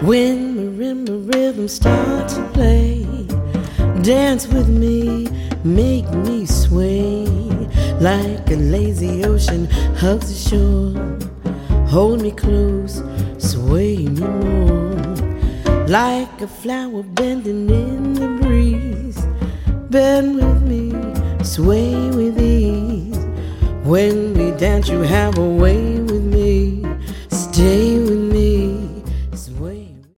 When marimba rhythms start to play, dance with me, make me sway. Like a lazy ocean hugs the shore. Hold me close, sway me more. Like a flower bending in the breeze. Bend with me, sway with ease. When we dance you have a way